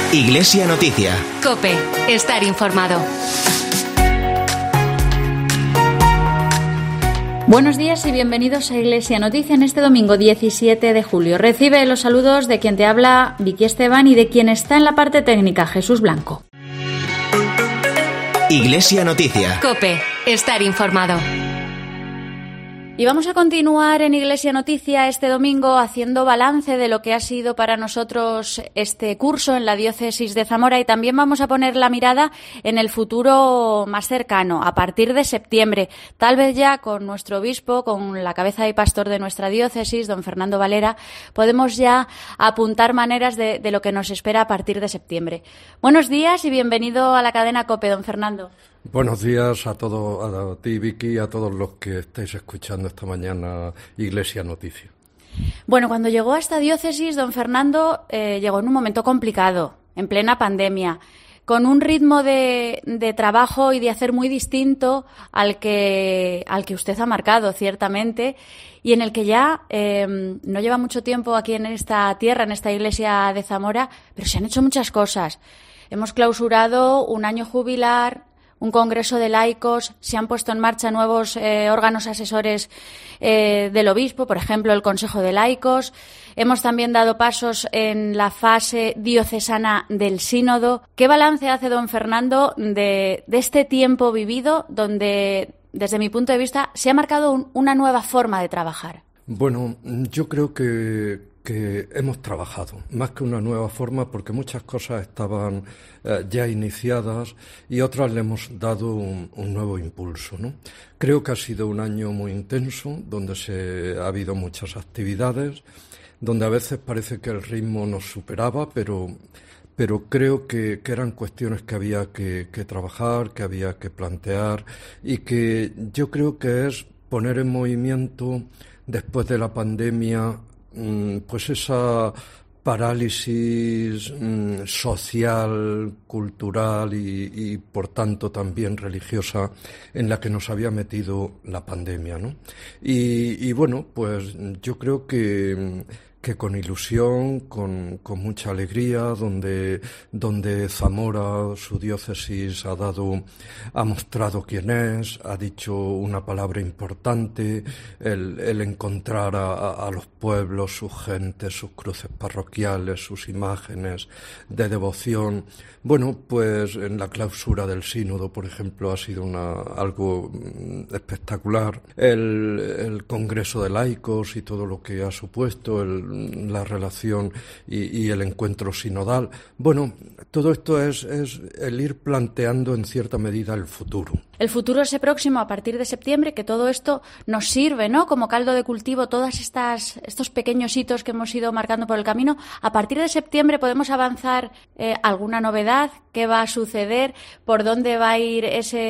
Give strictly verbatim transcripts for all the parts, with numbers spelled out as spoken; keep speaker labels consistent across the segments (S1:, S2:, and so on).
S1: Iglesia Noticia.
S2: COPE. Estar informado.
S3: Buenos días y bienvenidos a Iglesia Noticia en este domingo diecisiete de julio. Recibe los saludos de quien te habla, Vicky Esteban, y de quien está en la parte técnica, Jesús Blanco.
S1: Iglesia Noticia.
S2: COPE. Estar informado.
S3: Y vamos a continuar en Iglesia Noticia este domingo haciendo balance de lo que ha sido para nosotros este curso en la diócesis de Zamora, y también vamos a poner la mirada en el futuro más cercano, a partir de septiembre, tal vez ya con nuestro obispo, con la cabeza y pastor de nuestra diócesis, don Fernando Valera, podemos ya apuntar maneras de, de lo que nos espera a partir de septiembre. Buenos días y bienvenido a la cadena COPE, don Fernando.
S4: Buenos días a todos, a ti, Vicky, y a todos los que estáis escuchando esta mañana Iglesia Noticia.
S3: Bueno, cuando llegó a esta diócesis, don Fernando eh, llegó en un momento complicado, en plena pandemia, con un ritmo de, de trabajo y de hacer muy distinto al que, al que usted ha marcado, ciertamente, y en el que ya eh, no lleva mucho tiempo aquí en esta tierra, en esta iglesia de Zamora, pero se han hecho muchas cosas. Hemos clausurado un año jubilar, un congreso de laicos, se han puesto en marcha nuevos eh, órganos asesores eh, del obispo, por ejemplo, el Consejo de Laicos. Hemos también dado pasos en la fase diocesana del sínodo. ¿Qué balance hace don Fernando de, de este tiempo vivido donde, desde mi punto de vista, se ha marcado un, una nueva forma de trabajar?
S4: Bueno, yo creo que... que hemos trabajado, más que una nueva forma, porque muchas cosas estaban eh, ya iniciadas y otras le hemos dado un, un nuevo impulso, ¿no? Creo que ha sido un año muy intenso, donde se, ha habido muchas actividades, donde a veces parece que el ritmo nos superaba, pero, pero creo que, que eran cuestiones que había que, que trabajar, que había que plantear, y que yo creo que es poner en movimiento, después de la pandemia, pues esa parálisis mmm, social, cultural y, y por tanto también religiosa en la que nos había metido la pandemia, ¿no? Y, y bueno, pues yo creo que que con ilusión, con, con mucha alegría, donde, donde Zamora, su diócesis, ha dado, ha mostrado quién es, ha dicho una palabra importante, el, el encontrar a, a los pueblos, sus gentes, sus cruces parroquiales, sus imágenes de devoción. Bueno, pues en la clausura del sínodo, por ejemplo, ha sido una, algo espectacular. El, el Congreso de Laicos y todo lo que ha supuesto, el la relación y, y el encuentro sinodal. Bueno, todo esto es, es el ir planteando en cierta medida el futuro.
S3: El futuro ese próximo, a partir de septiembre, que todo esto nos sirve, ¿no?, como caldo de cultivo, todas estas estos pequeños hitos que hemos ido marcando por el camino. A partir de septiembre podemos avanzar eh, alguna novedad, qué va a suceder, por dónde va a ir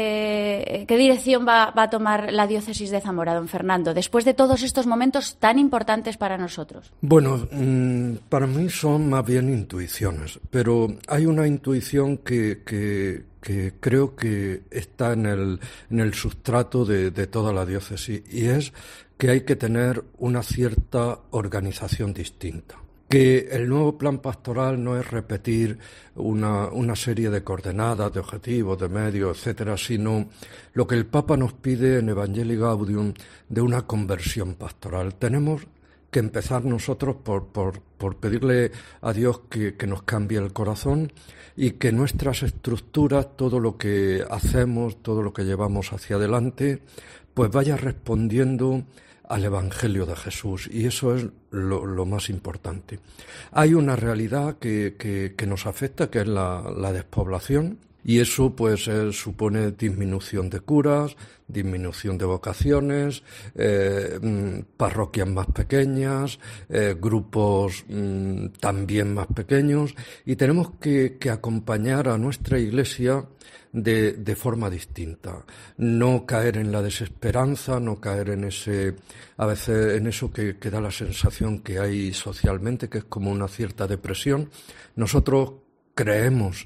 S3: ese, qué dirección va, va a tomar la diócesis de Zamora, don Fernando, después de todos estos momentos tan importantes para nosotros.
S4: Bueno, mmm, para mí son más bien intuiciones, pero hay una intuición que, que, que creo que está en el, en el sustrato de, de toda la diócesis, y es que hay que tener una cierta organización distinta. Que el nuevo plan pastoral no es repetir una, una serie de coordenadas, de objetivos, de medios, etcétera, sino lo que el Papa nos pide en Evangelii Gaudium, de una conversión pastoral. Tenemos que empezar nosotros por, por, por pedirle a Dios que, que nos cambie el corazón, y que nuestras estructuras, todo lo que hacemos, todo lo que llevamos hacia adelante, pues vaya respondiendo al Evangelio de Jesús, y eso es lo, lo más importante. Hay una realidad que, que, que nos afecta, que es la, la despoblación, y eso pues eh, supone disminución de curas, disminución de vocaciones, eh, mm, parroquias más pequeñas, eh, grupos mm, también más pequeños, y tenemos que, que acompañar a nuestra Iglesia de, de forma distinta. No caer en la desesperanza, no caer en ese, a veces en eso que, que da la sensación que hay socialmente, que es como una cierta depresión. Nosotros creemos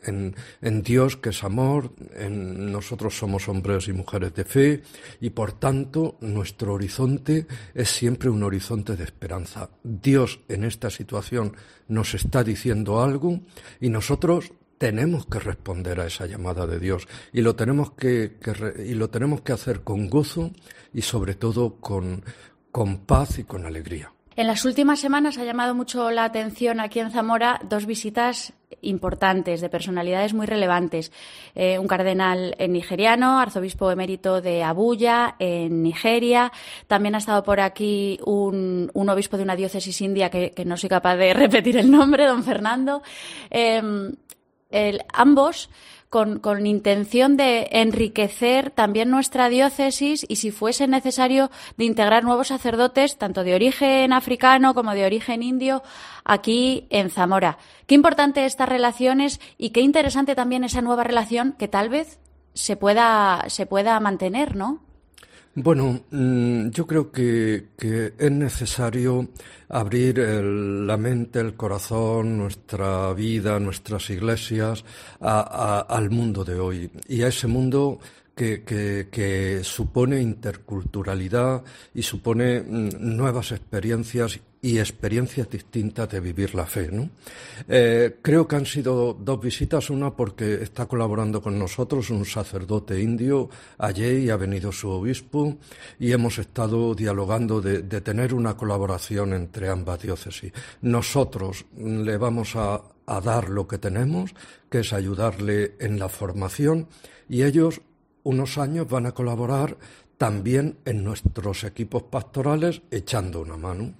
S4: en, en Dios, que es amor, en nosotros somos hombres y mujeres de fe, y por tanto nuestro horizonte es siempre un horizonte de esperanza. Dios en esta situación nos está diciendo algo y nosotros tenemos que responder a esa llamada de Dios, y lo tenemos que, que y lo tenemos que hacer con gozo y sobre todo con, con paz y con alegría.
S3: En las últimas semanas ha llamado mucho la atención aquí en Zamora dos visitas importantes de personalidades muy relevantes. Eh, un cardenal nigeriano, arzobispo emérito de Abuya, en Nigeria. También ha estado por aquí un, un obispo de una diócesis india que, que no soy capaz de repetir el nombre, don Fernando. Eh, el, ambos Con, con intención de enriquecer también nuestra diócesis y, si fuese necesario, de integrar nuevos sacerdotes, tanto de origen africano como de origen indio, aquí en Zamora. Qué importante estas relaciones y qué interesante también esa nueva relación que tal vez se pueda, se pueda mantener, ¿no?
S4: Bueno, yo creo que, que es necesario abrir el, la mente, el corazón, nuestra vida, nuestras iglesias a, a, al mundo de hoy, y a ese mundo que, que, que supone interculturalidad y supone nuevas experiencias y experiencias distintas de vivir la fe, ¿no? Eh, creo que han sido dos visitas, una porque está colaborando con nosotros un sacerdote indio allí y ha venido su obispo, y hemos estado dialogando de, de tener una colaboración entre ambas diócesis. Nosotros le vamos a, a dar lo que tenemos, que es ayudarle en la formación, y ellos unos años van a colaborar también en nuestros equipos pastorales, echando una mano.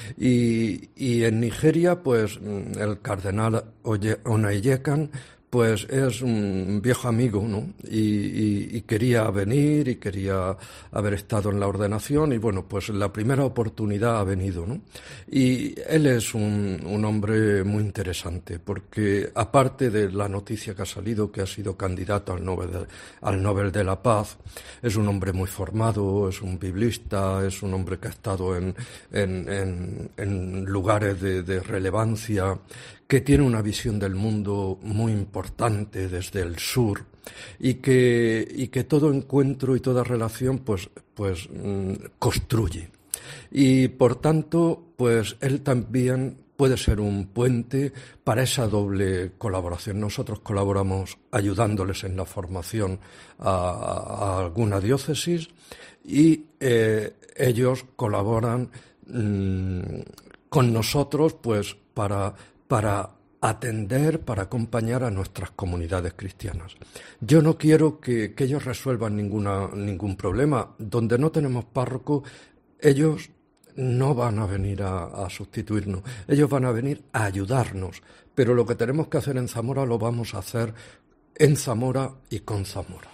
S4: Y, y en Nigeria, pues el cardenal Onayekan, pues es un viejo amigo, ¿no? Y, y, y quería venir y quería haber estado en la ordenación, y bueno, pues la primera oportunidad ha venido, ¿no? Y él es un, un hombre muy interesante, porque aparte de la noticia que ha salido, que ha sido candidato al Nobel de, al Nobel de la Paz, es un hombre muy formado, es un biblista, es un hombre que ha estado en, en, en, en lugares de, de relevancia, que tiene una visión del mundo muy importante desde el sur, y que, y que todo encuentro y toda relación pues, pues mmm, construye. Y por tanto, pues él también puede ser un puente para esa doble colaboración. Nosotros colaboramos ayudándoles en la formación a, a alguna diócesis, y eh, ellos colaboran mmm, con nosotros pues para para atender, para acompañar a nuestras comunidades cristianas. Yo no quiero que, que ellos resuelvan ninguna, ningún problema. Donde no tenemos párroco, ellos no van a venir a, a sustituirnos. Ellos van a venir a ayudarnos. Pero lo que tenemos que hacer en Zamora lo vamos a hacer en Zamora y con Zamora.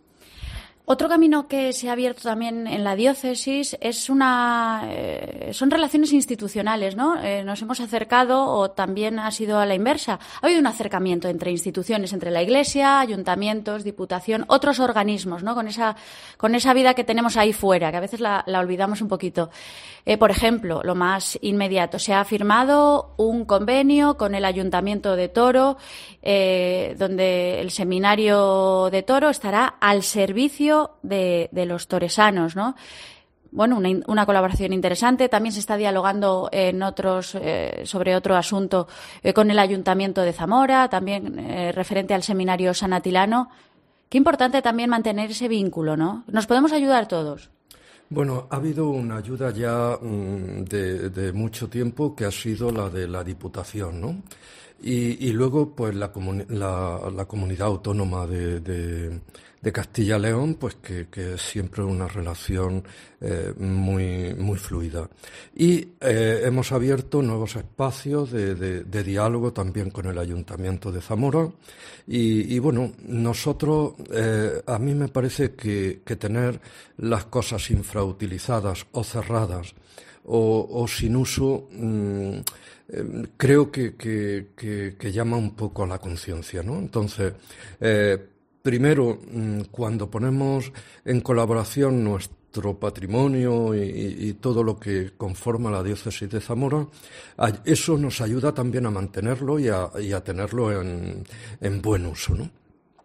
S3: Otro camino que se ha abierto también en la diócesis es una, eh, son relaciones institucionales, ¿no? Eh, nos hemos acercado, o también ha sido a la inversa. Ha habido un acercamiento entre instituciones, entre la Iglesia, ayuntamientos, diputación, otros organismos, ¿no? Con esa, con esa vida que tenemos ahí fuera, que a veces la, la olvidamos un poquito. Eh, por ejemplo, lo más inmediato, se ha firmado un convenio con el Ayuntamiento de Toro, eh, donde el seminario de Toro estará al servicio De, de los toresanos, ¿no? Bueno, una, una colaboración interesante. También se está dialogando en otros eh, sobre otro asunto eh, con el Ayuntamiento de Zamora, también eh, referente al seminario sanatilano. Qué importante también mantener ese vínculo, ¿no? Nos podemos ayudar todos.
S4: Bueno, ha habido una ayuda ya mmm, de, de mucho tiempo, que ha sido la de la Diputación, ¿no? Y, y luego, pues, la, comuni- la, la comunidad autónoma de, de, de Castilla y León, pues, que, que es siempre una relación eh, muy, muy fluida. Y eh, hemos abierto nuevos espacios de, de, de diálogo también con el Ayuntamiento de Zamora. Y, y bueno, nosotros, eh, a mí me parece que, que tener las cosas infrautilizadas o cerradas o, o sin uso, mmm, eh, creo que, que, que, que llama un poco a la conciencia, ¿no? Entonces, eh, primero, mmm, cuando ponemos en colaboración nuestra nuestro patrimonio y, y, y todo lo que conforma la diócesis de Zamora, eso nos ayuda también a mantenerlo y a, y a tenerlo en, en buen uso, ¿no?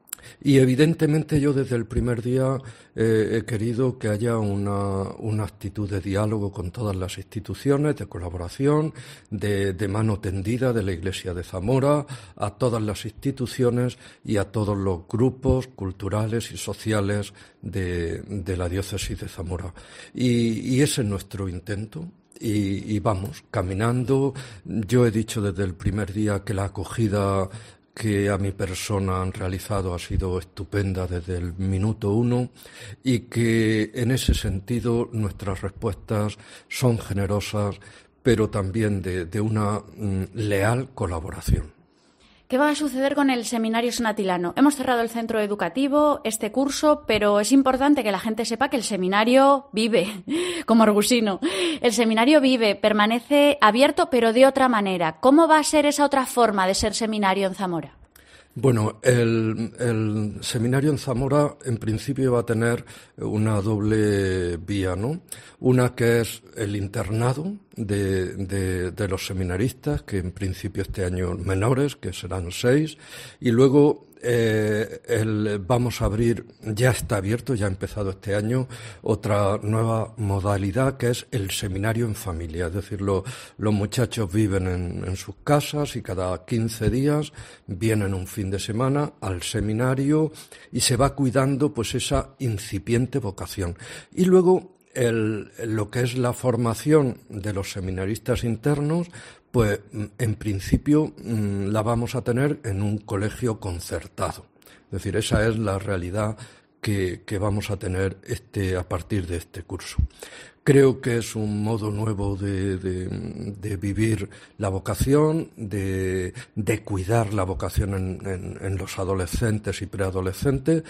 S4: Y evidentemente yo desde el primer día eh, he querido que haya una, una actitud de diálogo con todas las instituciones, de colaboración, de, de mano tendida de la Iglesia de Zamora a todas las instituciones y a todos los grupos culturales y sociales de, de la diócesis de Zamora. Y, y ese es nuestro intento. Y, y vamos, caminando. Yo he dicho desde el primer día que la acogida que a mi persona han realizado ha sido estupenda desde el minuto uno y que en ese sentido nuestras respuestas son generosas, pero también de, de una mm, leal colaboración.
S3: ¿Qué va a suceder con el seminario San-Atilano? Hemos cerrado el centro educativo este curso, pero es importante que la gente sepa que el seminario vive, como Argusino. El seminario vive, permanece abierto, pero de otra manera. ¿Cómo va a ser esa otra forma de ser seminario en Zamora?
S4: Bueno, el, el seminario en Zamora en principio va a tener una doble vía, ¿no? Una que es el internado de, de, de los seminaristas, que en principio este año menores, que serán seis, y luego eh, el, vamos a abrir, ya está abierto, ya ha empezado este año, otra nueva modalidad que es el seminario en familia. Es decir, lo, los muchachos viven en, en sus casas y cada quince días vienen un fin de semana al seminario y se va cuidando pues esa incipiente vocación. Y luego el, lo que es la formación de los seminaristas internos, pues en principio la vamos a tener en un colegio concertado. Es decir, esa es la realidad que, que vamos a tener este, a partir de este curso. Creo que es un modo nuevo de, de, de vivir la vocación, de, de cuidar la vocación en, en, en los adolescentes y preadolescentes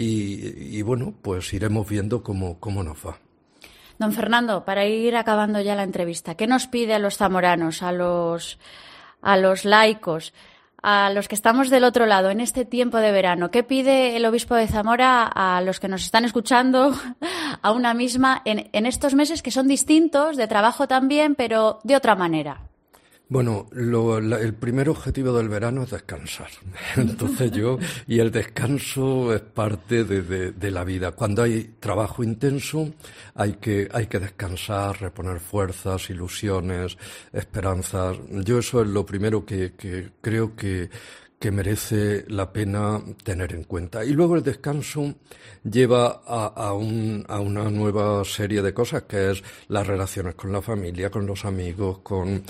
S4: y, y bueno, pues iremos viendo cómo, cómo nos va.
S3: Don Fernando, para ir acabando ya la entrevista, ¿qué nos pide a los zamoranos, a los, a los laicos, a los que estamos del otro lado en este tiempo de verano? ¿Qué pide el obispo de Zamora a los que nos están escuchando, a una misma, en, en estos meses que son distintos, de trabajo también, pero de otra manera?
S4: Bueno, lo, la, el primer objetivo del verano es descansar. Entonces yo, y el descanso es parte de, de, de la vida. Cuando hay trabajo intenso, hay que, hay que descansar, reponer fuerzas, ilusiones, esperanzas. Yo eso es lo primero que, que creo que, que merece la pena tener en cuenta. Y luego el descanso lleva a, a, un, a una nueva serie de cosas, que es las relaciones con la familia, con los amigos, con,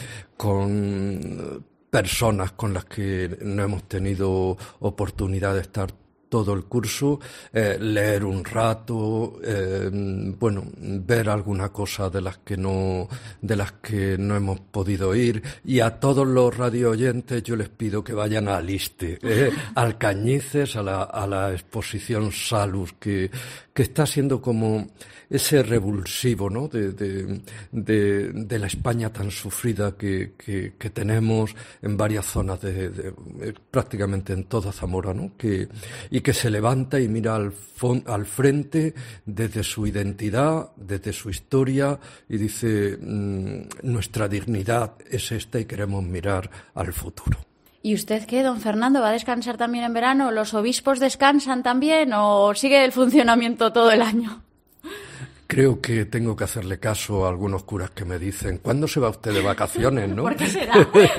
S4: con personas con las que no hemos tenido oportunidad de estar todo el curso, eh, leer un rato, eh, bueno, ver alguna cosa de las que no, de las que no hemos podido ir. Y a todos los radio oyentes yo les pido que vayan a Aliste, eh, al Cañices, a la, a la exposición Salus, que, que está siendo como ese revulsivo, ¿no?, de, de, de, de la España tan sufrida que, que, que tenemos en varias zonas, de, de, de, prácticamente en toda Zamora, ¿no?, que, y que se levanta y mira al, fon, al frente desde su identidad, desde su historia, y dice, mmm, nuestra dignidad es esta y queremos mirar al futuro.
S3: ¿Y usted qué, don Fernando? ¿Va a descansar también en verano? ¿Los obispos descansan también o sigue el funcionamiento todo el año?
S4: Creo que tengo que hacerle caso a algunos curas que me dicen, ¿cuándo se va usted de vacaciones, no?
S3: ¿Por qué será?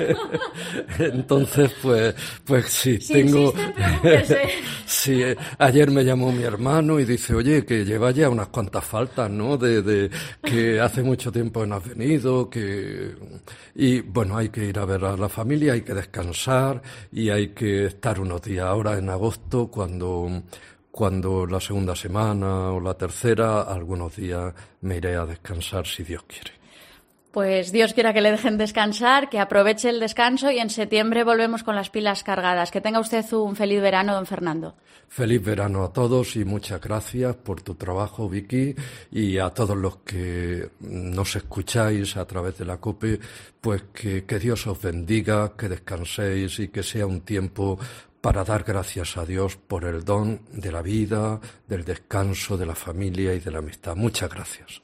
S4: Entonces, pues, pues sí,
S3: si
S4: tengo...
S3: Insiste,
S4: sí, ayer me llamó mi hermano y dice, oye, que lleva ya unas cuantas faltas, ¿no? De, de que hace mucho tiempo no has venido, que... Y, bueno, hay que ir a ver a la familia, hay que descansar y hay que estar unos días ahora en agosto cuando... Cuando la segunda semana o la tercera, algunos días me iré a descansar si Dios quiere.
S3: Pues Dios quiera que le dejen descansar, que aproveche el descanso y en septiembre volvemos con las pilas cargadas. Que tenga usted un feliz verano, don Fernando.
S4: Feliz verano a todos y muchas gracias por tu trabajo, Vicky, y a todos los que nos escucháis a través de la COPE, pues que, que Dios os bendiga, que descanséis y que sea un tiempo para dar gracias a Dios por el don de la vida, del descanso, de la familia y de la amistad. Muchas gracias.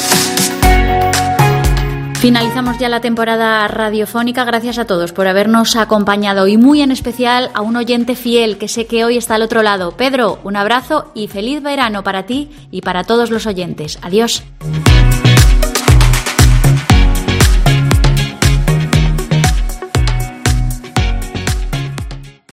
S3: Finalizamos ya la temporada radiofónica. Gracias a todos por habernos acompañado y muy en especial a un oyente fiel que sé que hoy está al otro lado. Pedro, un abrazo y feliz verano para ti y para todos los oyentes. Adiós.